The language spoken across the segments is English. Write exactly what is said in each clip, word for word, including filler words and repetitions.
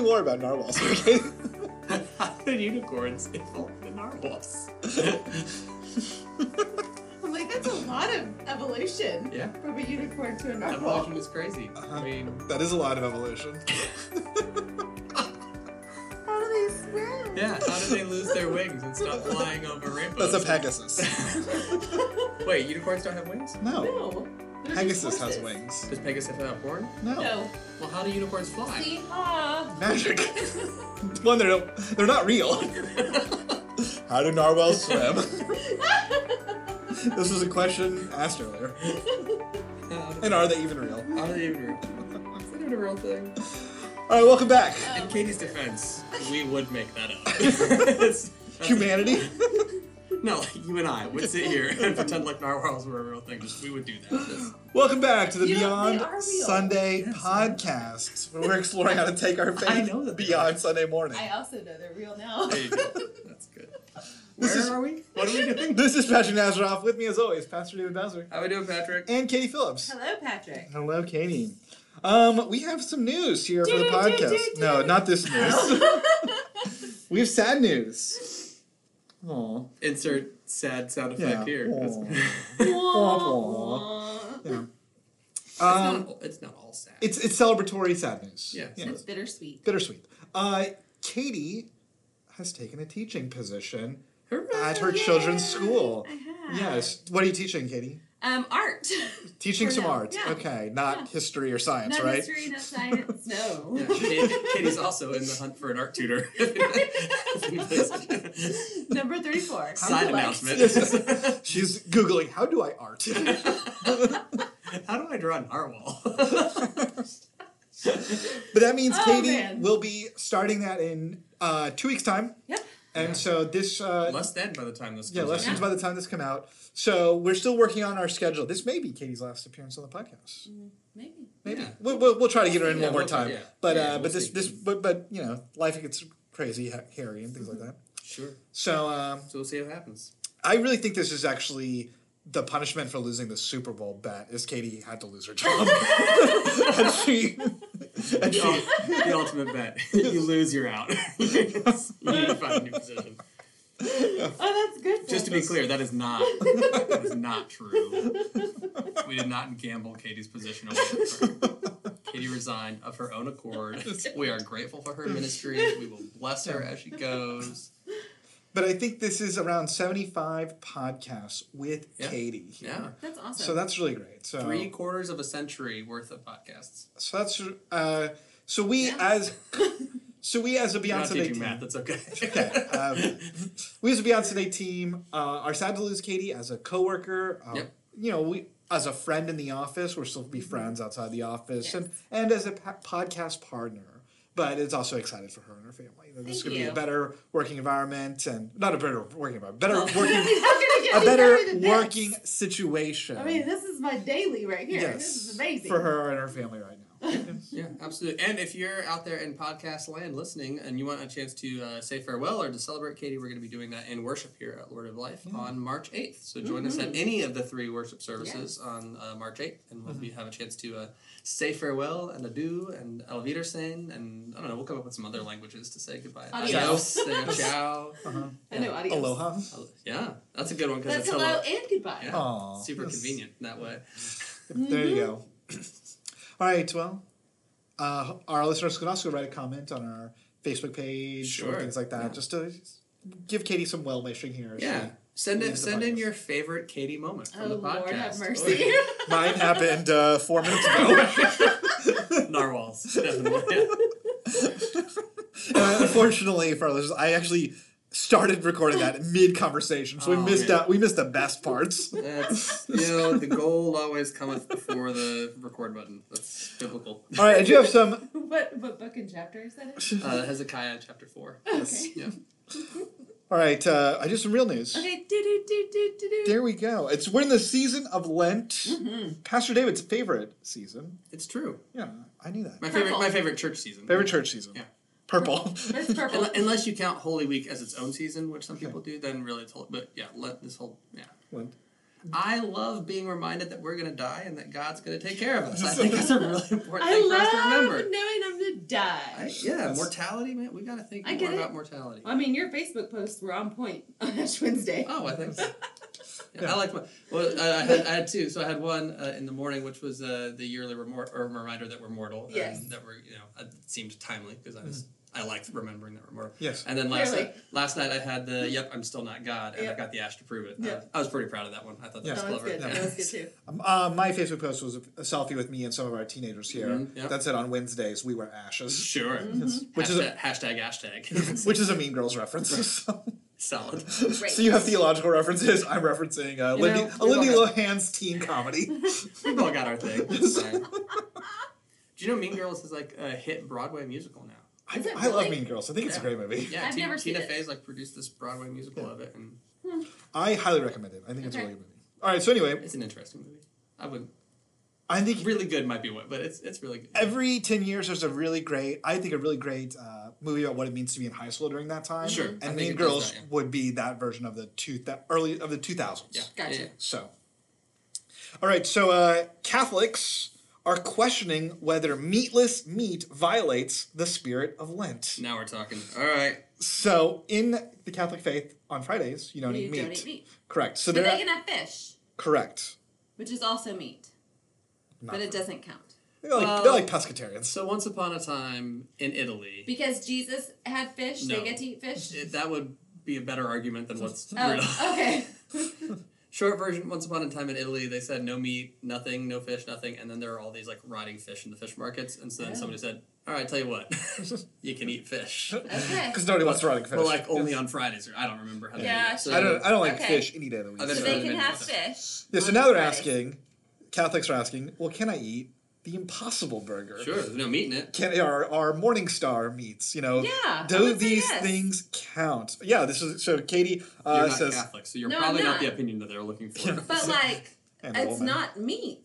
more about narwhals, okay? How did unicorns evolve into narwhals? I'm like, that's a lot of evolution. Yeah. From a unicorn to a narwhal. Evolution is crazy. Uh-huh. I mean, That is a lot of evolution. How do they swim? yeah. How did they lose their wings and stop flying over rainbows? That's a Pegasus. Wait, unicorns don't have wings? No. No. They're Pegasus just has horses. wings. Does Pegasus have a horn? No. No. Well, how do unicorns fly? See? Ah. Magic. One, they're, they're not real. How do narwhals swim? This was a question asked earlier. And are they even real? How do they even real? Is that even a real thing? Alright, welcome back. In Katie's defense, we would make that up. It's- Humanity. No, you and I would sit here and pretend like narwhals were a real thing. Just we would do that. That's- Welcome back to the You know, Beyond they are real. Sunday Yes, podcast, where we're exploring how to take our faith I know that they beyond are. Sunday morning. I also know they're real now. There you go. That's good. This Where is- are we? What are we doing? This is Patrick Nazaroff. With me, as always, Pastor David Bowser How we doing, Patrick? and Katie Phillips. Hello, Patrick. Hello, Katie. Um, we have some news here for the Do, do, podcast. do, do. No, not this news. We have sad news. Aw. Insert sad sound effect Yeah. here. Aw. It's, Aw. Yeah. it's, Um, not, it's not all sad. it's it's celebratory sad news. Yeah. It's bittersweet. Bittersweet. Uh, Katie has taken a teaching position Hooray! at her children's school. I have. Yes. What are you teaching, Katie? Um, art. Teaching For some now, art. yeah. Okay, not Yeah. history or science, Not right? history, not science, no. Yeah, Katie, Katie's also in the hunt for an art tutor. Number thirty-four. Side Collect. announcement. She's Googling, how do I art? How do I draw a narwhal? But that means Oh, Katie man. will be starting that in uh, two weeks' time. Yep. And Yeah. so this... Uh, Less than by the time this yeah, comes lessons out. by the time this come out. So we're still working on our schedule. This may be Katie's last appearance on the podcast. Maybe. Maybe. Yeah. We'll, we'll, we'll try to get her in Yeah, one more we'll- time. yeah. But Yeah, uh, we'll but this see. this but but you know life gets crazy, ha- hairy, and things like that. Sure. So um, So we'll see what happens. I really think this is actually the punishment for losing the Super Bowl bet. Is Katie had to lose her job, and she and she The, the ultimate bet. You lose, you're out. You need to find a new position. Oh, that's good. Just to be clear, that is not that is not true. We did not gamble Katie's position away from her. Katie resigned of her own accord. We are grateful for her ministry. We will bless her as she goes. But I think this is around seventy-five podcasts with Yeah. Katie here. Yeah. That's awesome. So that's really great. So Three quarters of a century worth of podcasts. So that's uh, so we Yeah. as so we as a You're Beyond not Sunday teaching team. math, that's okay. Okay. Um, we as a Beyond Sunday team uh, are sad to lose Katie as a coworker. Uh, Yep. You know, we as a friend in the office, we're still be friends outside the office, Yes. and and as a pa- podcast partner. But it's also excited for her and her family. That this Thank could be a you. better working environment, and not a better working environment, better Well, working, he's not gonna get a any better better than this. working situation. I mean, this is my daily right here. yes, This is amazing. for her and her family right now. Yeah, absolutely. And if you're out there in podcast land listening and you want a chance to uh, say farewell or to celebrate Katie, we're going to be doing that in worship here at Lord of Life Yeah. on March eighth. So join us at any of the three worship services on uh, March eighth, and we'll be, have a chance to uh, say farewell and adieu and El Wiedersehen, and I don't know, we'll come up with some other languages to say goodbye. Adios. Say ciao. Uh-huh. I know, adios. Aloha. Yeah, that's a good one because That's it's hello hello. and goodbye. Yeah, Aw, super yes. convenient in that way. There you go. All right, well, uh, our listeners can also write a comment on our Facebook page Sure, or things like that, yeah. just to give Katie some well wishing here. as Yeah. she Send in, leaves the send in podcast. your favorite Katie moment from Oh, the podcast. Lord have mercy. Mine happened uh, four minutes ago. Narwhals, definitely. uh, unfortunately, for our listeners, I actually started recording that mid conversation, so Oh, we missed man. out. We missed the best parts. That's, you know, the goal always cometh before the record button. That's biblical. All right, I do have some. what what book and chapter is that in? Uh, Hezekiah chapter four. Okay. Yeah. All right, uh, I do some real news. Okay, do do do do do do. There we go. It's we're in the season of Lent. Mm-hmm. Pastor David's favorite season. It's true. Yeah, I knew that. My favorite Purple. my favorite church season. Favorite church season. Yeah. Purple. It's purple. Unle- Unless you count Holy Week as its own season, which some people do, then really it's whole, but yeah, let this whole yeah. Lent. I love being reminded that we're going to die and that God's going to take care of us. I think that's a really important I thing for us to love remember. knowing I'm gonna die. I, yeah, mortality, man. We got to think I more get it. about mortality. I mean, your Facebook posts were on point on Ash Wednesday. Oh, I think so. Yeah, Yeah. I like my. Well, I, I, had, I had two. So I had one uh, in the morning, which was uh, the yearly remor- or reminder that we're mortal. Yes. And that we're, you know, it seemed timely because I was. I liked remembering that we're mortal. Yes. And then last Clearly. night, last night I had the yep, I'm still not God, and I Yep. got the Ash to prove it. Yep. Uh, I was pretty proud of that one. I thought that Yeah. was That was clever. good. Yeah. That was good too. Um, uh, my Facebook post was a, a selfie with me and some of our teenagers here. Mhm, yep. That said, on Wednesdays we wear ashes, Sure. which hashtag, is a, hashtag hashtag. which is a Mean Girls reference. So, Solid. Great. so you have theological references. I'm referencing uh, You Lindy, know, a we've all Lindy got- Lohan's teen comedy. We've all got our thing. It's fine. Do you know Mean Girls is like a hit Broadway musical now? I, Is it I love really? Mean Girls. I think it's a Yeah. great movie. Yeah, I've Tina, never seen Tina it. Fey's like produced this Broadway musical Yeah. of it, and I highly recommend it. I think it's a Okay. really good movie. All right, so anyway, it's an interesting movie. I would I think really good might be what, but it's it's really good. every ten years there's a really great, I think a really great uh, movie about what it means to be in high school during that time. Sure, I And think Mean it does Girls that, yeah. would be that version of the two that early of the two thousands. Yeah, Gotcha. yeah. So, all right. So uh, Catholics are questioning whether meatless meat violates the spirit of Lent. Now we're talking. All right. So in the Catholic faith, on Fridays you don't You eat meat. don't eat meat. Correct. So But they're they can have fish, correct. which is also meat, Not but it for- doesn't count. They're like, Well- they're like pescatarians. So once upon a time in Italy, Because Jesus had fish, No. they get to eat fish. it, that would be a better argument than what's real. Oh, okay. Short version, once upon a time in Italy, they said no meat, nothing, no fish, nothing, and then there are all these like rotting fish in the fish markets, and so then Oh. somebody said, all right, tell you what, you can eat fish. Okay. Because nobody wants rotting fish. But like only on Fridays, or I don't remember how they Yeah, do it. So, I don't. I don't like Okay. fish any day of the week. Oh, So that's so- they right. can Maybe have not. fish. Yeah, so on now they're Fridays. asking, Catholics are asking, well, can I eat the Impossible Burger? Sure, there's no meat in it. Can our our Morning Star meats? You know, Yeah, I do would say these yes. things count? Yeah, this is so. Katie uh, You're not says, Catholic, so you're No, I'm probably not. not. the opinion that they're looking for. Yeah. But like, and a it's woman. not meat.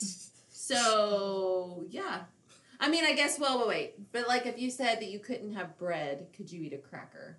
So yeah. I mean, I guess. Well, wait, wait. But like, if you said that you couldn't have bread, could you eat a cracker?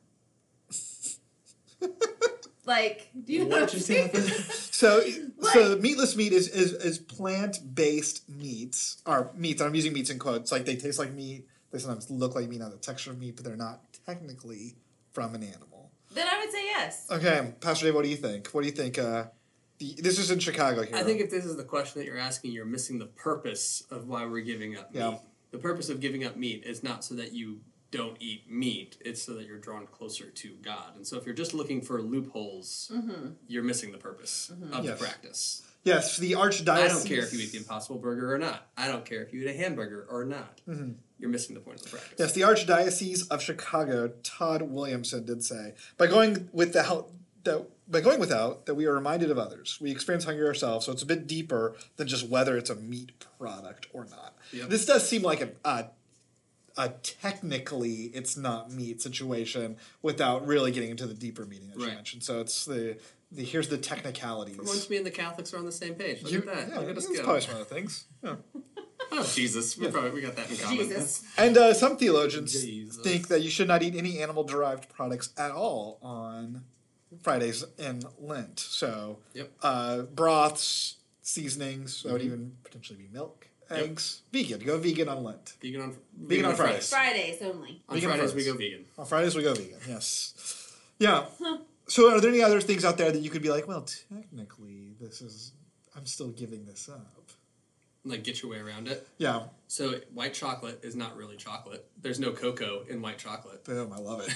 Like, do you know What what I'm just happened? saying? So, What? so meatless meat is is, is plant based meats or meats. And I'm using meats in quotes. Like they taste like meat. They sometimes look like meat on the texture of meat, but they're not technically from an animal. Then I would say yes. Okay, Pastor Dave, what do you think? What do you think? Uh, the, this is in Chicago here. I think if this is the question that you're asking, you're missing the purpose of why we're giving up Yeah. meat. The purpose of giving up meat is not so that you don't eat meat, it's so that you're drawn closer to God. And so if you're just looking for loopholes, Mm-hmm. you're missing the purpose of Yes. the practice. Yes, the archdiocese. I don't care if you eat the Impossible Burger or not. I don't care if you eat a hamburger or not. Mm-hmm. You're missing the point of the practice. Yes, the Archdiocese of Chicago, Todd Williamson did say, by going with the help that by going without, that we are reminded of others. We experience hunger ourselves, so it's a bit deeper than just whether it's a meat product or not. Yep. This does seem like a, a, a technically it's not meat situation without really getting into the deeper meaning that you Right. mentioned. So it's the, the here's the technicalities. Once me and the Catholics are on the same page. Look You- at that. yeah, Look at us that's go. probably some other things. Yeah. Oh, Jesus. We, probably, we got that in common. Jesus. And uh, some theologians Jesus. think that you should not eat any animal-derived products at all on Fridays in Lent. So, Yep. uh, broths, seasonings, that would Mhm. even potentially be milk, Yep. eggs, vegan. Go vegan on Lent. Vegan on, Vegan on Fridays. Fridays only. On Vegan on Fridays, we Fridays. go vegan. On Fridays we go vegan. Yes. Yeah. So, are there any other things out there that you could be like, well, technically, this is I'm still giving this up. Like, get your way around it. Yeah. So, white chocolate is not really chocolate. There's no cocoa in white chocolate. Boom. I love it.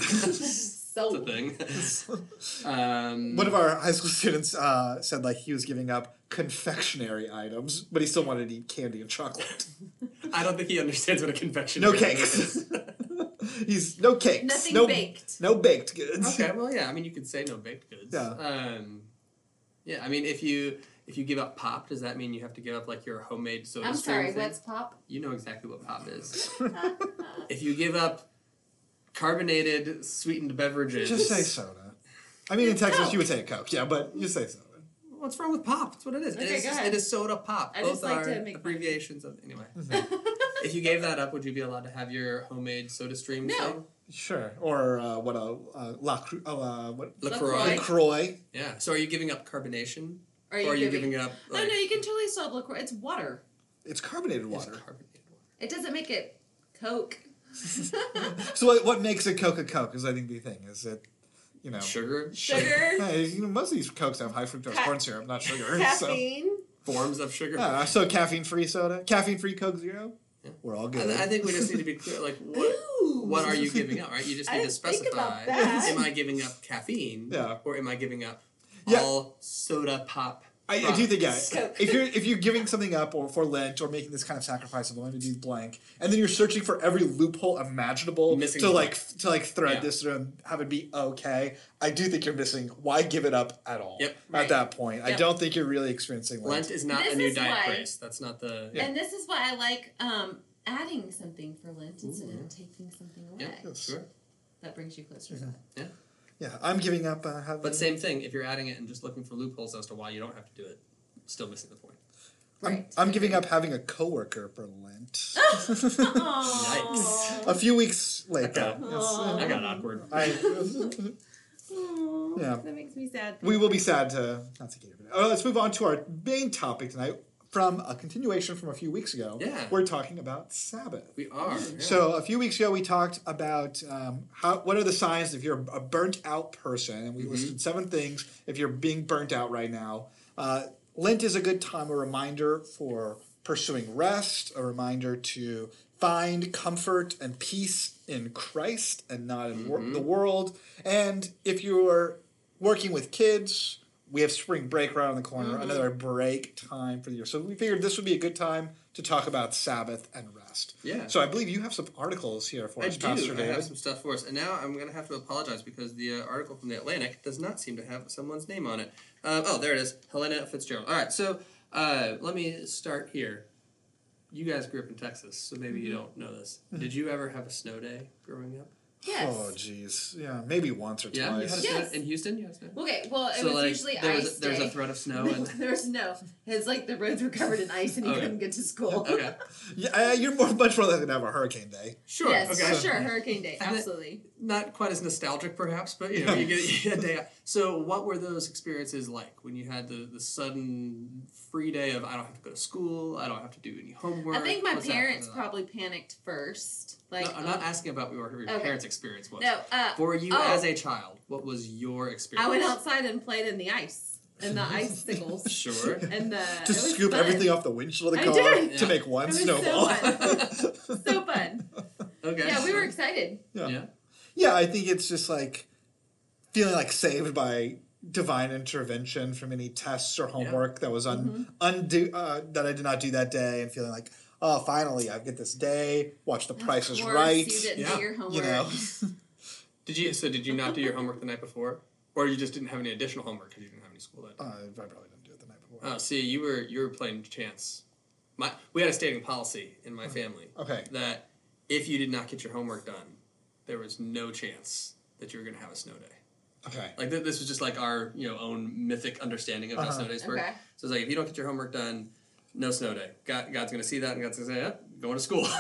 So That's a thing. um, One of our high school students uh, said like he was giving up confectionery items, but he still wanted to eat candy and chocolate. I don't think he understands what a confectionery No cakes. is. He's no cakes. Nothing no, baked. No baked goods. Okay, well, yeah. I mean, you could say no baked goods. Yeah. Um, yeah. I mean, if you if you give up pop, does that mean you have to give up like your homemade soda I'm stream sorry. thing? What's pop? You know exactly what pop is. If you give up carbonated sweetened beverages, Just say soda. I mean, in It's Texas, Coke. you would say Coke, yeah, but you say soda. What's wrong with pop? That's what it is. Okay, it is go just, ahead. it is soda pop. I Both just like are to make abbreviations of anyway. If you gave that up, would you be allowed to have your homemade soda stream No. thing? Sure. Or uh, what a uh, La Cru- uh, what LaCroix. LaCroix. LaCroix. Yeah. So are you giving up carbonation Or are you, or are you giving, giving up? Oh Like, no, you can totally still have LaCroix. It's water. It's carbonated it's water. carbonated water. It doesn't make it Coke. So what, what makes a Coke a Coke is I think the thing is that, you know, Sugar, Sugar. Hey, you know, most of these Cokes have high fructose Ca- corn syrup, not sugar. Caffeine. forms of sugar. So, uh, so caffeine-free soda, caffeine-free Coke Zero. Yeah. We're all I, good. th- I think we just need to be clear. Like, what Ooh. what are you giving up? Right? You just I need to didn't think about specify: that. am I giving up caffeine? Yeah. Or am I giving up Yeah. all soda pop? I, I do think yeah. Coke. If you're if you're giving something up or for Lent or making this kind of sacrifice of going to do blank, and then you're searching for every loophole imaginable Missing to the like point. to like thread Yeah. this through and have it be okay, I do think you're missing. Why give it up at all? Yep. At Right. that point, I Yep. don't think you're really experiencing Lent. Lent is not This a new is diet why- craze. That's not the. Yeah. And this is why I like um, adding something for Lent instead Ooh, of yeah. taking something away. Yeah, Yes. sure. That brings you closer to Mhm. that. Yeah, I'm giving up. Uh, having, But same thing. If you're adding it and just looking for loopholes as to why you don't have to do it, still missing the point. I'm, Right. I'm giving up having a coworker for Lent. Aw. A few weeks later. Okay. Yes. Aw. I got awkward. I, Aw, Yeah. That makes me sad. we will be sad to not to get it. Oh, let's move on to our main topic tonight. From a continuation from a few weeks ago, Yeah. we're talking about Sabbath. We are. yeah. So a few weeks ago, we talked about um, how what are the signs if you're a burnt out person, and we Mhm. listed seven things if you're being burnt out right now. Uh, Lent is a good time, a reminder for pursuing rest, a reminder to find comfort and peace in Christ and not in wor- Mhm. the world. And if you're working with kids, we have spring break right on the corner, Mhm. another break time for the year. So we figured this would be a good time to talk about Sabbath and rest. Yeah. So I believe you have some articles here for I us, do. Pastor I David. have some stuff for us, and now I'm going to have to apologize because the uh, article from the Atlantic does not seem to have someone's name on it. Uh, oh, there it is, Helena Fitzgerald. All right, so uh, let me start here. You guys grew up in Texas, so maybe you don't know this. Did you ever have a snow day growing up? Yes. Oh, jeez. Yeah, maybe once or Yeah, you twice. had a Yes. sno- in Houston. You had a snow. Okay, well, it so was like usually there ice was a, there was day. a threat of snow, No, and there was no. It's like the roads were covered in ice and you Okay. couldn't get to school. okay, Yeah, uh, you're more, much more likely to have a hurricane day. sure, Yes, okay, for sure. Hurricane day. And it- Absolutely. not quite as nostalgic perhaps, but you know, you get, you get a day out. So what were those experiences like when you had the, the sudden free day of I don't have to go to school, I don't have to do any homework? I think my What's that parents like? probably panicked first. Like, No, I'm not asking about what your, your Okay. parents' experience was. no, uh, For you Oh. as a child, what was your experience? I went outside and played in the ice and the icicles Sure. and the. To it was scoop fun. everything off the windshield of the I car did. to Yeah. make one It was so snowball. fun. So fun. Okay. Yeah, we were excited. yeah. Yeah. Yeah, I think it's just like feeling like saved by divine intervention from any tests or homework that was un- Mm-hmm. undo uh, that I did not do that day, and feeling like, oh, finally I get this day. Watch The Price Of is course, Right. You didn't Yeah. do your homework. You know, Did you? So did you not do your homework the night before, or you just didn't have any additional homework because you didn't have any school that day? uh, I probably didn't do it the night before. Oh, see, you were you were playing chance. My we had a stating policy in my family Okay. that if you did not get your homework done, there was no chance that you were going to have a snow day. Okay. Like th- this was just like our you know own mythic understanding of how Uh-huh. snow days work. Okay. So it's like if you don't get your homework done, no snow day. God, God's going to see that and God's going to say, yeah, going to school,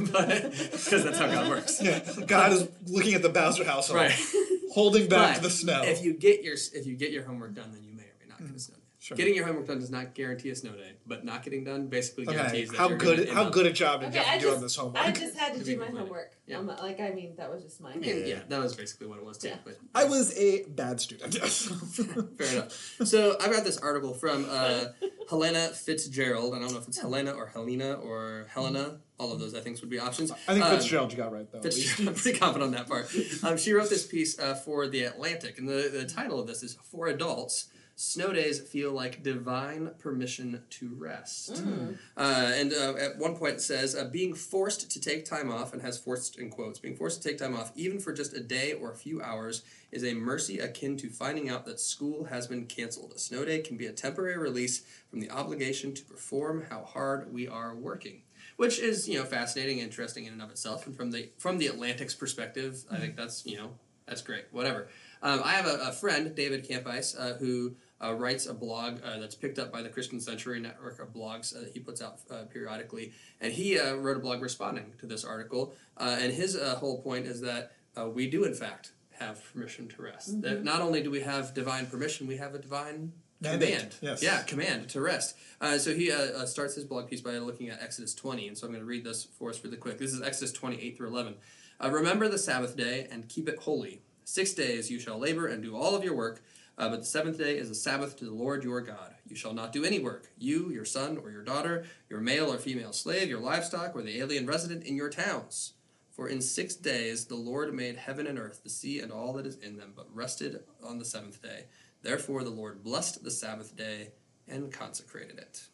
because that's how God works. Yeah, God is looking at the Bowser household, Right. holding back But the snow. If you get your if you get your homework done, then you may or may not get a snow day. Sure. Getting your homework done does not guarantee a snow day, but not getting done basically Okay. guarantees that How you're good? gonna end How up- good a job did Okay, you have I to do just- on this homework? I just had to, To do be my completed. homework. Yeah. Um, like, I mean, that was just my. I mean, yeah, that was basically what it was too. Yeah. But I was a bad student. fair enough. So I got this article from uh, Helena Fitzgerald. I don't know if it's Helena or Helena or Helena. All of those, I think, would be options. I think Um, Fitzgerald you got right though. at least. Fitzgerald, I'm pretty confident on that part. Um, she wrote this piece uh, for The Atlantic, and the, the title of this is For Adults, Snow Days Feel Like Divine Permission to Rest. Mm. Uh, and uh, at one point it says, uh, being forced to take time off, and has forced in quotes, being forced to take time off, even for just a day or a few hours, is a mercy akin to finding out that school has been canceled. A snow day can be a temporary release from the obligation to perform how hard we are working. Which is, you know, fascinating, interesting in and of itself. And from the from the Atlantic's perspective, I think that's, you know, that's great. Whatever. Um, I have a, a friend, David Campice, uh, who uh, writes a blog uh, that's picked up by the Christian Century network of blogs uh, that he puts out uh, periodically. And he uh, wrote a blog responding to this article. Uh, and his uh, whole point is that uh, we do, in fact, have permission to rest. Mm-hmm. That not only do we have divine permission, we have a divine Mandate, command. yes. Yeah, command to rest. Uh, so he uh, uh, starts his blog piece by looking at Exodus twenty, and so I'm going to read this for us really quick. This is Exodus twenty, eight through eleven. Uh, Remember the Sabbath day and keep it holy. Six days you shall labor and do all of your work, uh, but the seventh day is a Sabbath to the Lord your God. You shall not do any work, you, your son or your daughter, your male or female slave, your livestock, or the alien resident in your towns. For in six days the Lord made heaven and earth, the sea and all that is in them, but rested on the seventh day. Therefore the Lord blessed the Sabbath day and consecrated it.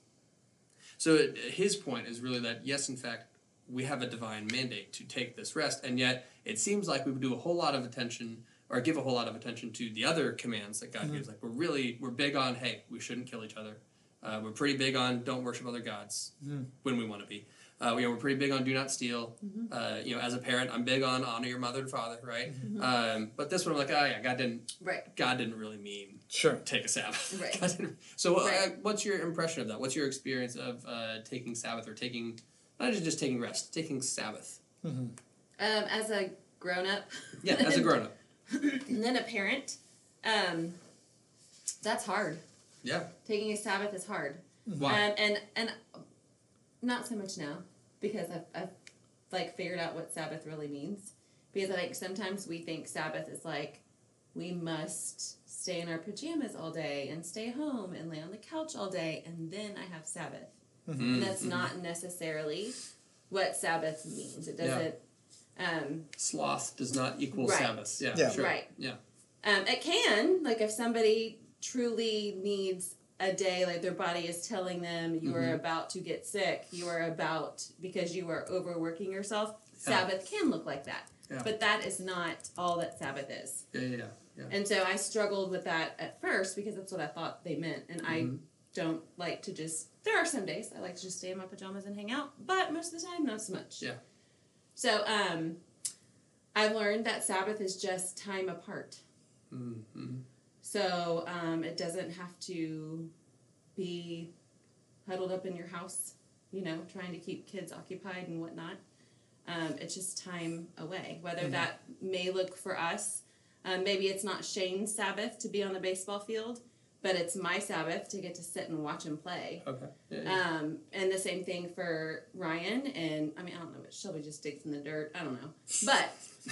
So it, his point is really that, yes, in fact, we have a divine mandate to take this rest, and yet it seems like we would do a whole lot of attention, or give a whole lot of attention to the other commands that God mm-hmm. gives. Like, we're really, we're big on, hey, we shouldn't kill each other. Uh, we're pretty big on don't worship other gods mm. when we want to be. Uh, you know, we're pretty big on do not steal. Mm-hmm. Uh, you know, as a parent, I'm big on honor your mother and father, right? Mm-hmm. Um, but this one, I'm like, oh yeah, God didn't. Right. God didn't really mean sure take a Sabbath. Right. God didn't, so, right. Uh, what's your impression of that? What's your experience of uh, taking Sabbath or taking, not just just taking rest, taking Sabbath? Mm-hmm. Um, as a grown up. Yeah, as a grown up. And then a parent, um, that's hard. Yeah. Taking a Sabbath is hard. Why? Um, and and not so much now, because I've, I've like figured out what Sabbath really means. Because I think sometimes we think Sabbath is like we must stay in our pajamas all day and stay home and lay on the couch all day and then I have Sabbath. Mm-hmm. And that's mm-hmm. not necessarily what Sabbath means. It doesn't. Yeah. Um, Sloth does not equal right. Sabbath. Yeah, yeah. Sure. Right. Yeah. Um, it can, like if somebody truly needs a day, like their body is telling them you mm-hmm. are about to get sick, you are about, because you are overworking yourself, yeah. Sabbath can look like that. Yeah. But that is not all that Sabbath is. Yeah, yeah, yeah. And so I struggled with that at first because that's what I thought they meant. And mm-hmm. I don't like to just, there are some days I like to just stay in my pajamas and hang out, but most of the time, not so much. Yeah. So um, I've learned that Sabbath is just time apart. Mm-hmm. So um, it doesn't have to be huddled up in your house, you know, trying to keep kids occupied and whatnot. Um, it's just time away. Whether mm-hmm. that may look for us, um, maybe it's not Shane's Sabbath to be on the baseball field, but it's my Sabbath to get to sit and watch him play. Okay. Yeah, yeah. Um, and the same thing for Ryan. And I mean, I don't know, but Shelby just digs in the dirt. I don't know. But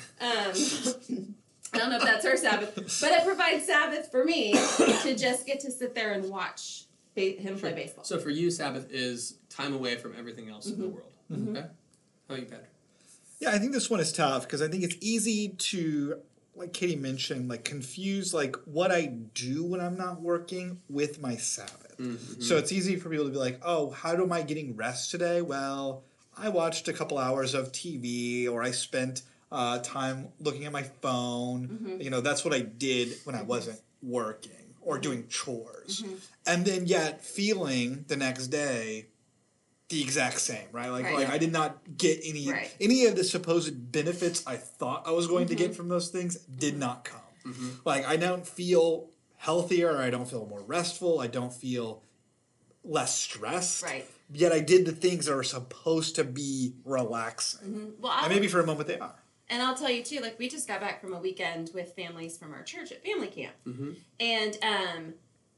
um, I don't know if that's her Sabbath, but it provides Sabbath for me to just get to sit there and watch ba- him sure. play baseball. So for you, Sabbath is time away from everything else mm-hmm. in the world. Mm-hmm. Okay. How about you, Patrick? Yeah, I think this one is tough because I think it's easy to, like Katie mentioned, like confuse like what I do when I'm not working with my Sabbath. Mm-hmm. So it's easy for people to be like, oh, how am I getting rest today? Well, I watched a couple hours of T V or I spent uh, time looking at my phone. Mm-hmm. You know, that's what I did when I wasn't working or doing chores. Mm-hmm. And then yet feeling the next day the exact same, right? Like, right. like I did not get any right. any of the supposed benefits I thought I was going mm-hmm. to get from those things did not come. Mm-hmm. Like I don't feel healthier, I don't feel more restful, I don't feel less stressed. Right. Yet I did the things that are supposed to be relaxing. Mm-hmm. Well, and maybe for a moment they are. And I'll tell you too, like we just got back from a weekend with families from our church at family camp. Mm-hmm. And um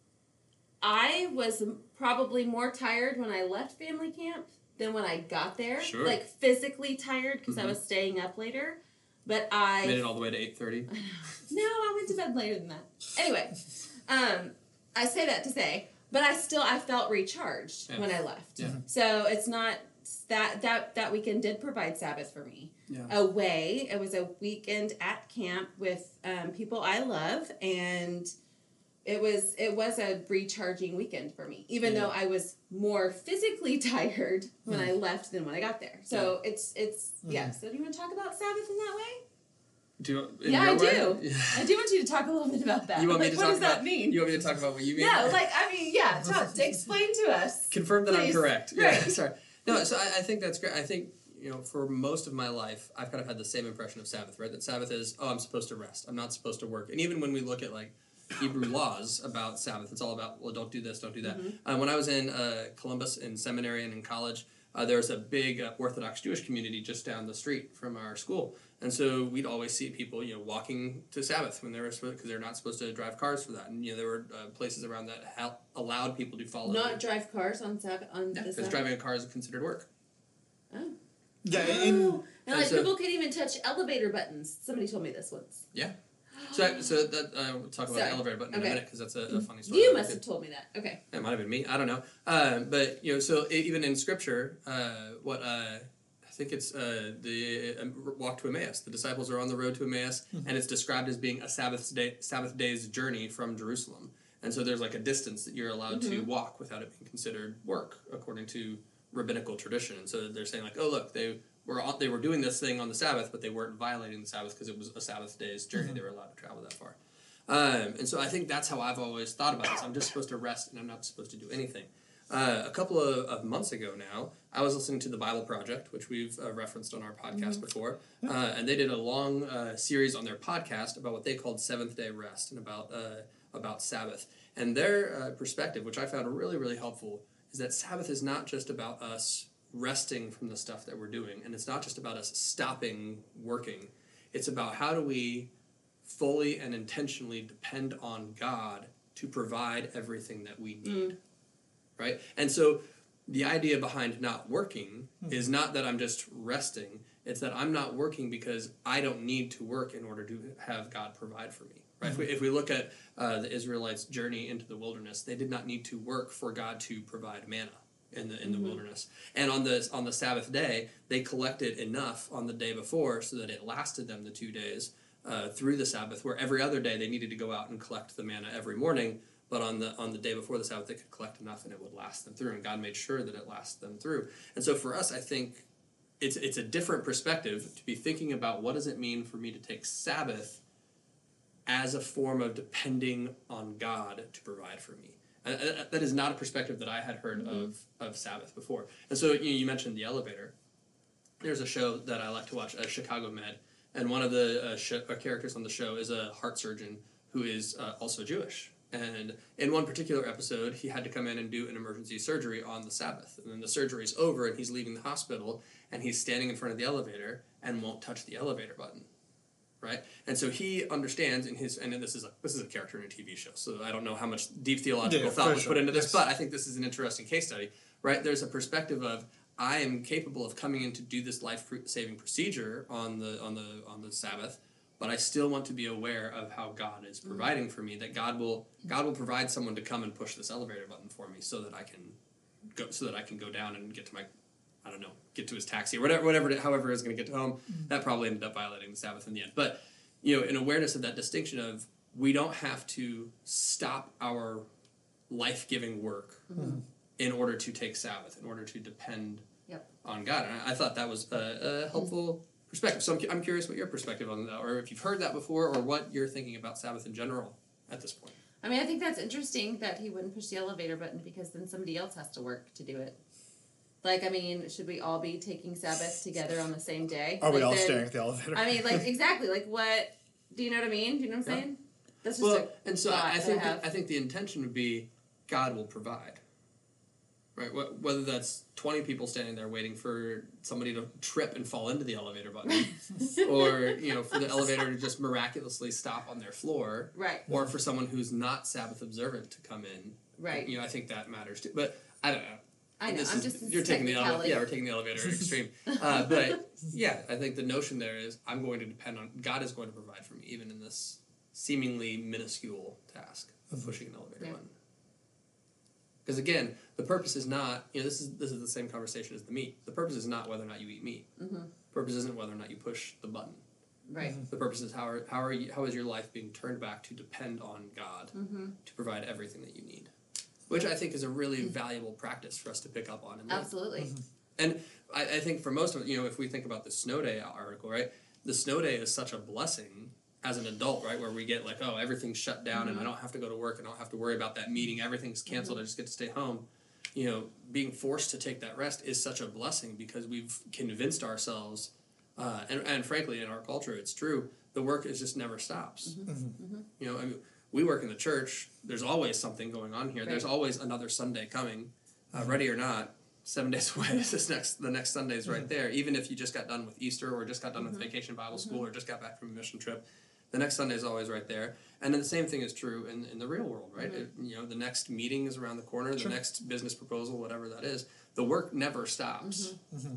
I was probably more tired when I left family camp than when I got there. Sure. Like physically tired because mm-hmm. I was staying up later. But I made it all the way to eight thirty. No, I went to bed later than that. Anyway, um, I say that to say, but I still I felt recharged yeah. when I left. Yeah. So it's not that that that weekend did provide Sabbath for me. Yeah. Away, it was a weekend at camp with um, people I love and. It was it was a recharging weekend for me, even yeah. though I was more physically tired when mm. I left than when I got there. So yeah. it's it's mm. yeah. So do you want to talk about Sabbath in that way? Do you, in yeah, I way? do. Yeah. I do want you to talk a little bit about that. You want like, me to what talk does about, that mean? You want me to talk about what you mean? No, like I mean, yeah. Talk, to explain to us. Confirm that please. I'm correct. Right. Yeah, sorry. No, so I, I think that's great. I think you know, for most of my life, I've kind of had the same impression of Sabbath, right? That Sabbath is, oh, I'm supposed to rest. I'm not supposed to work. And even when we look at like Hebrew laws about Sabbath, it's all about, well, don't do this, don't do that. Mm-hmm. Uh, when I was in uh, Columbus in seminary and in college, uh, there was a big uh, Orthodox Jewish community just down the street from our school. And so we'd always see people, you know, walking to Sabbath when they were supposed, because they're not supposed to drive cars for that. And, you know, there were uh, places around that ha- allowed people to follow. Not drive cars on Sabbath on Yeah, the because Sabbath. driving a car is considered work. Oh. Yeah, Oh. in And like And so- people can't even touch elevator buttons. Somebody told me this once. Yeah. So, so that uh, we'll talk about Sorry. the elevator button in Okay. a minute because that's a, a funny story. You must have told me that. Okay. It might have been me. I don't know. Uh, but you know, so it, even in Scripture, uh, what uh, I think it's uh, the uh, walk to Emmaus. The disciples are on the road to Emmaus, and it's described as being a Sabbath day, Sabbath day's journey from Jerusalem. And so there's like a distance that you're allowed to walk without it being considered work, according to rabbinical tradition. And so they're saying like, oh look, they were on, they were doing this thing on the Sabbath, but they weren't violating the Sabbath because it was a Sabbath day's journey. They were allowed to travel that far. Um, and so I think that's how I've always thought about this. I'm just supposed to rest and I'm not supposed to do anything. Uh, a couple of, of months ago now, I was listening to the Bible Project, which we've uh, referenced on our podcast mm-hmm. before, uh, and they did a long uh, series on their podcast about what they called Seventh Day Rest and about uh, about Sabbath. And their uh, perspective, which I found really, really helpful, is that Sabbath is not just about us resting from the stuff that we're doing, and it's not just about us stopping working. It's about how do we fully and intentionally depend on God to provide everything that we need, mm. right? And so the idea behind not working mm. is not that I'm just resting, it's that I'm not working because I don't need to work in order to have God provide for me, right? Mm-hmm. If, we, if we look at uh, the Israelites' journey into the wilderness, they did not need to work for God to provide manna in the in the mm-hmm. wilderness. And on the, on the Sabbath day, they collected enough on the day before so that it lasted them the two days Uh, through the Sabbath, where every other day they needed to go out and collect the manna every morning, but on the on the day before the Sabbath they could collect enough and it would last them through, and God made sure that it lasted them through. And so for us, I think it's it's a different perspective to be thinking about what does it mean for me to take Sabbath as a form of depending on God to provide for me. And that is not a perspective that I had heard mm-hmm. of, of Sabbath before. And so you know, you mentioned the elevator. There's a show that I like to watch, uh, Chicago Med. And one of the uh, sh- uh, characters on the show is a heart surgeon who is uh, also Jewish. And in one particular episode, he had to come in and do an emergency surgery on the Sabbath. And then the surgery is over, and he's leaving the hospital, and he's standing in front of the elevator and won't touch the elevator button, right? And so he understands in his, and this is a this is a character in a T V show, so I don't know how much deep theological yeah, thought was sure. put into this, yes. but I think this is an interesting case study, right? There's a perspective of I am capable of coming in to do this life-saving procedure on the on the on the Sabbath, but I still want to be aware of how God is providing for me. That God will God will provide someone to come and push this elevator button for me, so that I can go so that I can go down and get to my I don't know get to his taxi or whatever whatever however is going to get to home. Mm-hmm. That probably ended up violating the Sabbath in the end. But you know, an awareness of that distinction of we don't have to stop our life-giving work. Mm-hmm. in order to take Sabbath, in order to depend yep. on God. And I, I thought that was a, a helpful perspective. So I'm, I'm curious what your perspective on that, or if you've heard that before, or what you're thinking about Sabbath in general at this point. I mean, I think that's interesting that he wouldn't push the elevator button because then somebody else has to work to do it. Like, I mean, should we all be taking Sabbath together on the same day? Are like we all then, staring at the elevator? I mean, like, exactly. Like, what, do you know what I mean? Do you know what I'm yeah. saying? That's just well, a and so I, I think I, that, I think the intention would be God will provide. Right, whether that's twenty people standing there waiting for somebody to trip and fall into the elevator button, or you know, for the elevator to just miraculously stop on their floor, right? Or for someone who's not Sabbath observant to come in, right? You know, I think that matters too. But I don't know. I know. This I'm is, just you're taking the elevator. Yeah, we're taking the elevator extreme. Uh, but yeah, I think the notion there is I'm going to depend on God is going to provide for me, even in this seemingly minuscule task of pushing an elevator yeah. button. Because again, the purpose is not, you know, this is this is the same conversation as the meat. The purpose is not whether or not you eat meat. Mm-hmm. The purpose isn't whether or not you push the button. Right. Mm-hmm. The purpose is how are, how are you, how is your life being turned back to depend on God mm-hmm. to provide everything that you need, which I think is a really mm-hmm. valuable practice for us to pick up on. And absolutely. Mm-hmm. And I, I think for most of you know, if we think about the snow day article, right, the snow day is such a blessing. As an adult, right, where we get like, oh, everything's shut down mm-hmm. and I don't have to go to work, I don't have to worry about that meeting, everything's canceled, mm-hmm. I just get to stay home. You know, being forced to take that rest is such a blessing because we've convinced ourselves, uh, and, and frankly, in our culture, it's true, the work is just never stops. Mm-hmm. Mm-hmm. You know, I mean, we work in the church, there's always something going on here, right. There's always another Sunday coming, uh, mm-hmm. ready or not, seven days away. This next the next Sunday is right there. Even if you just got done with Easter or just got done Mm-hmm. with Vacation Bible Mm-hmm. School or just got back from a mission trip, the next Sunday is always right there. And then the same thing is true in, in the real world, right? Mm-hmm. It, you know, the next meeting is around the corner, Sure. the next business proposal, whatever that is. The work never stops. Mm-hmm.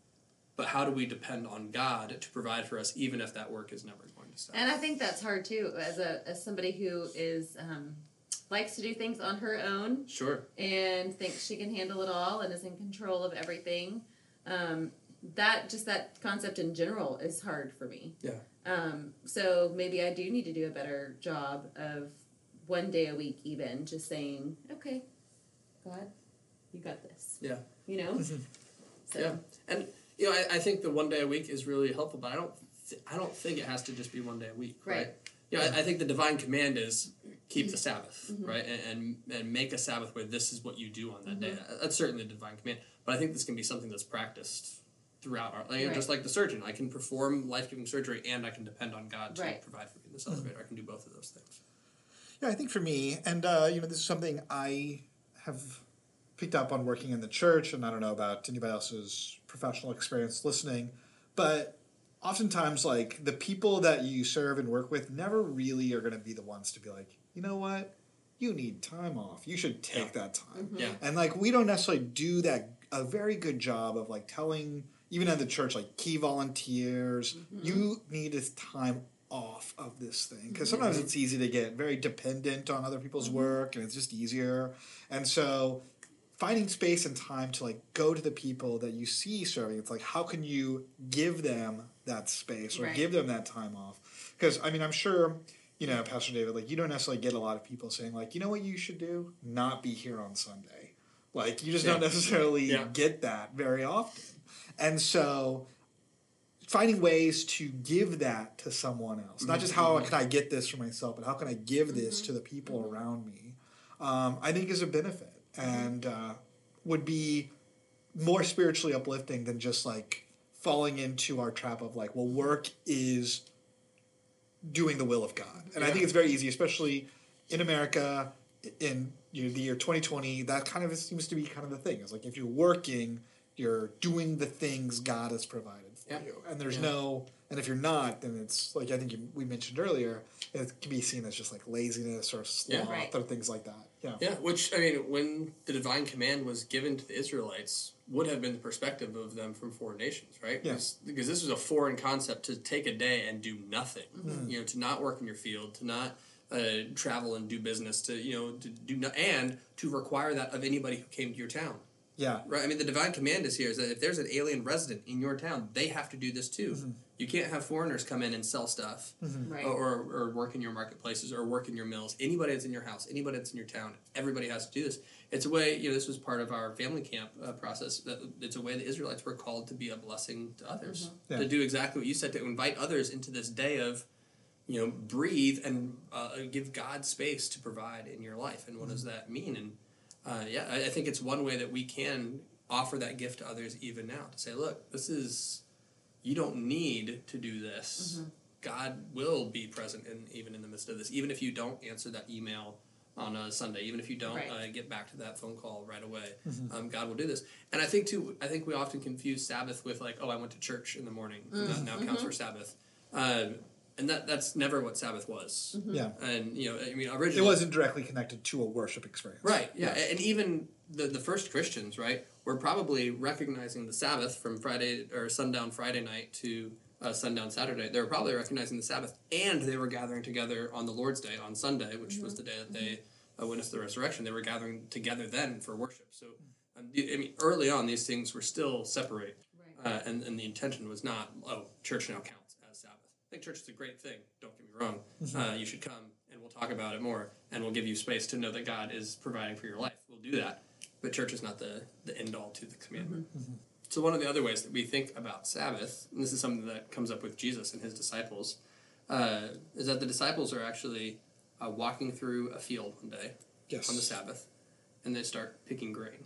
But how do we depend on God to provide for us, even if that work is never going to stop? And I think that's hard too, as a as somebody who is um, likes to do things on her own Sure. and thinks she can handle it all and is in control of everything. Um, that just that concept in general is hard for me. Yeah. Um, so maybe I do need to do a better job of one day a week, even just saying, okay, God, you got this. Yeah. You know. So. Yeah. And you know, I, I think the one day a week is really helpful, but I don't th- I don't think it has to just be one day a week, right? Right. You know, I, I think the divine command is keep the Sabbath, Mm-hmm. right? And, and and make a Sabbath where this is what you do on that Mm-hmm. day. That's certainly the divine command, but I think this can be something that's practiced throughout our, like, Right. just like the surgeon. I can perform life-giving surgery and I can depend on God to Right. provide for me in this elevator. I can do both of those things. Yeah, I think for me, and uh, you know, this is something I have picked up on working in the church, and I don't know about anybody else's professional experience listening, but oftentimes, like, the people that you serve and work with never really are going to be the ones to be like, you know what, you need time off. You should take Yeah. that time. Mm-hmm. Yeah. And like, we don't necessarily do that a very good job of like telling, even at the church, like key volunteers, Mm-hmm. you need this time off of this thing, because sometimes it's easy to get very dependent on other people's Mm-hmm. work, and it's just easier. And so finding space and time to like go to the people that you see serving, it's like, how can you give them that space or Right. give them that time off? Because I mean, I'm sure, you know, Pastor David, like, you don't necessarily get a lot of people saying like, you know what you should do, not be here on Sunday. Like, you just Yeah. don't necessarily Yeah. get that very often. And so finding ways to give that to someone else, not just how can I get this for myself, but how can I give this to the people around me, um, I think is a benefit, and uh, would be more spiritually uplifting than just like falling into our trap of like, well, work is doing the will of God. And I Yeah. think it's very easy, especially in America in you know, the year twenty twenty, that kind of seems to be kind of the thing. It's like, if you're working, you're doing the things God has provided for Yeah. you. And there's Yeah. no, and if you're not, then it's like, I think you, we mentioned earlier, it can be seen as just like laziness or sloth Yeah. Right. or things like that. Yeah. Yeah, which, I mean, when the divine command was given to the Israelites, would have been the perspective of them from foreign nations, right? Yeah. Because, because this was a foreign concept to take a day and do nothing. Mm-hmm. You know, to not work in your field, to not uh, travel and do business, to, you know, to do no- and to require that of anybody who came to your town. Yeah. Right? I mean, the divine command is here is that if there's an alien resident in your town, they have to do this too. Mm-hmm. You can't have foreigners come in and sell stuff. Right. Or, or work in your marketplaces or work in your mills. Anybody that's in your house, anybody that's in your town, everybody has to do this. It's a way, you know, this was part of our family camp uh, process. That it's a way the Israelites were called to be a blessing to others. Yeah. To do exactly what you said, to invite others into this day of, you know, breathe and uh, give God space to provide in your life. And what does that mean? And uh, yeah, I, I think it's one way that we can offer that gift to others even now. To say, look, this is, you don't need to do this. God will be present in even in the midst of this. Even if you don't answer that email on a Sunday, even if you don't Right. uh, get back to that phone call right away, um, God will do this. And I think too, I think we often confuse Sabbath with like, oh, I went to church in the morning, and that now counts for Sabbath. Um, and that that's never what Sabbath was. Yeah. And you know, I mean, It originally wasn't directly connected to a worship experience. right. Yeah, and even the the first Christians, right, were probably recognizing the Sabbath from Friday or sundown Friday night to uh, sundown Saturday. They were probably recognizing the Sabbath, and they were gathering together on the Lord's Day on Sunday, which was the day that they uh, witnessed the resurrection. They were gathering together then for worship. So, um, I mean, early on, these things were still separate, Right. uh, and and the intention was not, oh, church now counts as Sabbath. I think church is a great thing. Don't get me wrong. Uh, you should come, and we'll talk about it more, and we'll give you space to know that God is providing for your life. We'll do that. But church is not the, the end all to the commandment. So one of the other ways that we think about Sabbath, and this is something that comes up with Jesus and his disciples, uh, is that the disciples are actually uh, walking through a field one day Yes. on the Sabbath, and they start picking grain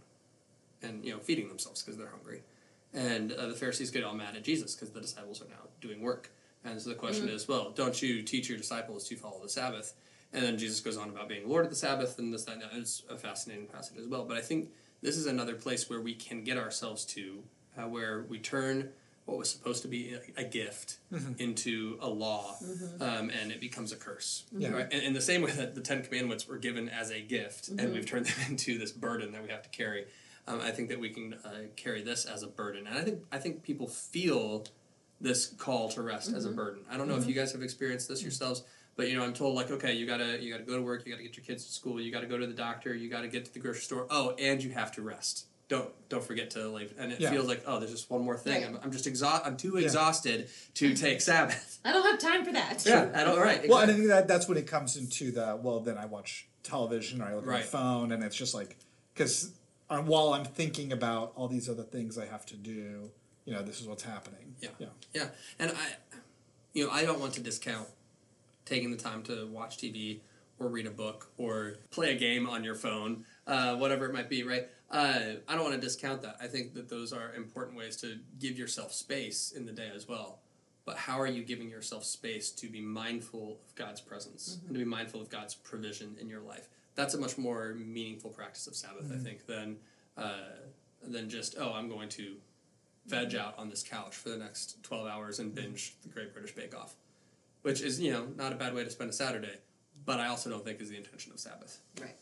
and you know feeding themselves because they're hungry. And uh, the Pharisees get all mad at Jesus because the disciples are now doing work. And so the question is, well, don't you teach your disciples to follow the Sabbath? And then Jesus goes on about being Lord of the Sabbath, and this, that, and that. It's a fascinating passage as well. But I think this is another place where we can get ourselves to, uh, where we turn what was supposed to be a, a gift Mm-hmm. into a law, Mm-hmm. um, and it becomes a curse. Yeah. Right? In, in the same way that the Ten Commandments were given as a gift, and we've turned them into this burden that we have to carry. Um, I think that we can uh, carry this as a burden, and I think I think people feel this call to rest as a burden. I don't know if you guys have experienced this yourselves, but you know, I'm told like, okay, you gotta you gotta go to work, you gotta get your kids to school, you gotta go to the doctor, you gotta get to the grocery store. Oh, and you have to rest. Don't don't forget to like, and it Yeah. feels like, oh, there's just one more thing. Right. I'm, I'm just exhaust. I'm too Yeah. exhausted to take Sabbath. I don't have time for that. Yeah, I don't. Right. Well, and I exactly. think that that's when it comes into the, well, then I watch television or I look at my Right. phone, and it's just like, because while I'm thinking about all these other things I have to do, you know, this is what's happening. Yeah. Yeah. Yeah, and I, you know, I don't want to discount taking the time to watch T V or read a book or play a game on your phone, uh, whatever it might be, right? Uh, I don't want to discount that. I think that those are important ways to give yourself space in the day as well. But how are you giving yourself space to be mindful of God's presence and to be mindful of God's provision in your life? That's a much more meaningful practice of Sabbath, I think, than uh, than just, oh, I'm going to veg out on this couch for the next twelve hours and binge the Great British Bake Off, which is, you know, not a bad way to spend a Saturday, but I also don't think is the intention of Sabbath. Right.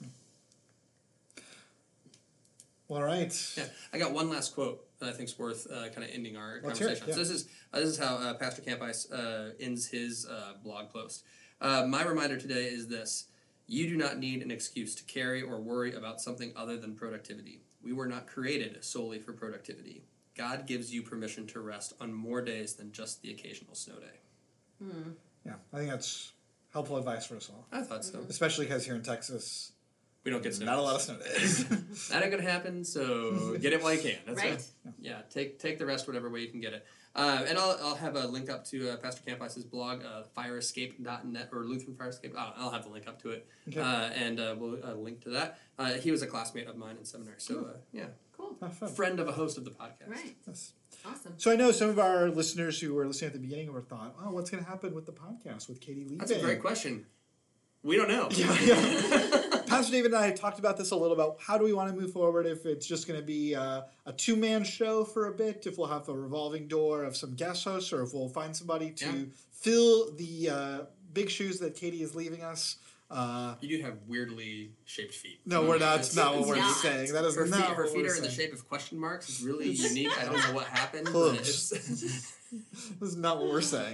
Well, all right. Yeah, I got one last quote that I think is worth uh, kind of ending our Let's hear it, conversation. yeah. So this is uh, this is how uh, Pastor Campice uh, ends his uh, blog post. Uh, my reminder today is this: you do not need an excuse to carry or worry about something other than productivity. We were not created solely for productivity. God gives you permission to rest on more days than just the occasional snow day. Hmm. Yeah, I think that's helpful advice for us all, I thought so. especially because here in Texas, We don't get snow. not a lot of snow days. That ain't gonna happen. So get it while you can. That's Right. right. Yeah, take take the rest whatever way you can get it. Uh, and I'll, I'll have a link up to uh, Pastor Campice's blog, uh, fire escape dot net or Lutheran Fire Escape. I'll, I'll have the link up to it, Okay. uh, and uh, we'll uh, link to that. Uh, he was a classmate of mine in seminary, so uh, yeah, Cool. Have fun. friend of a host of the podcast. Right. Yes. Awesome. So I know some of our listeners who were listening at the beginning were thought, oh, what's going to happen with the podcast with Katie leaving? That's a great question. We don't know. Yeah, yeah. Pastor David and I talked about this a little about how do we want to move forward, if it's just going to be uh, a two-man show for a bit, if we'll have a revolving door of some guest hosts, or if we'll find somebody to Yeah. fill the uh, big shoes that Katie is leaving us. Uh, You do have weirdly shaped feet. no, we're not. It's- That's not what It's we're not. saying. That is Her not feet, her what feet we're are in the saying. shape of question marks. It's really unique. I don't know what happened. But Close. it's, This is not what we're saying.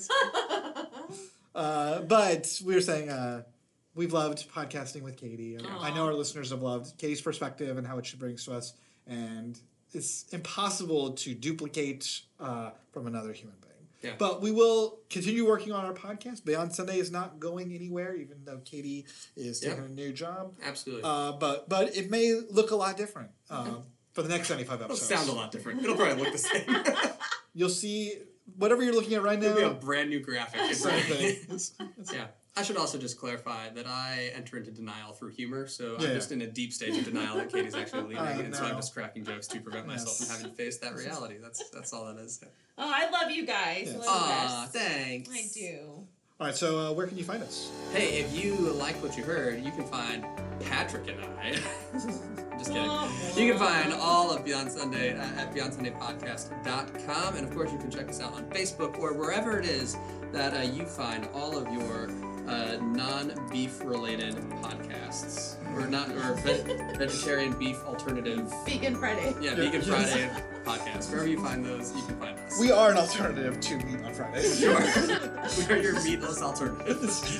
uh, but we were saying uh, we've loved podcasting with Katie. And I know Aw. our listeners have loved Katie's perspective and how it she brings to us. And it's impossible to duplicate uh, from another human being. Yeah. But we will continue working on our podcast. Beyond Sunday is not going anywhere, even though Katie is taking Yeah. a new job. absolutely. Uh, but but it may look a lot different uh, for the next seventy-five It'll episodes. sound a lot different. It'll probably look the same. You'll see whatever you're looking at right now. It'll be a brand new graphic. in Same front of thing. me. It's- it's- Yeah. I should also just clarify that I enter into denial through humor, so Yeah. I'm just in a deep stage of denial that Katie's actually leaving, I and so I'm know. just cracking jokes to prevent myself Yes. from having to face that reality. That's that's all that is. Oh, I love you guys. Yes. Love Aw, this. thanks. I do. All right, so uh, where can you find us? Hey, if you like what you heard, you can find Patrick and I. Just kidding. Oh, You can find all of Beyond Sunday uh, at beyond sunday podcast dot com, and of course you can check us out on Facebook or wherever it is that uh, you find all of your uh, non-beef related podcasts, or not, or ve- vegetarian beef alternative. Vegan Friday. Yeah, Yeah, Vegan yes. Friday podcast. Wherever you find those, you can find us. We are an alternative to Meat on Fridays. Sure. We are your meatless alternatives.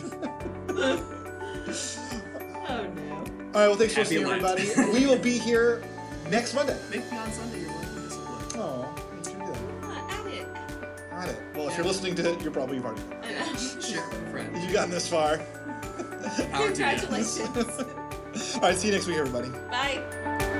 Oh no. All right, well, thanks for Happy listening, Lent. everybody. We will be here next Monday. Make Beyond Sunday your monthly discipline. Oh, you should do that. Ah, add it. Got it. Well, if you're listening to it, you're probably already. I know. Share with a friend. You've gotten this far. Power to you. Congratulations. All right, see you next week, everybody. Bye.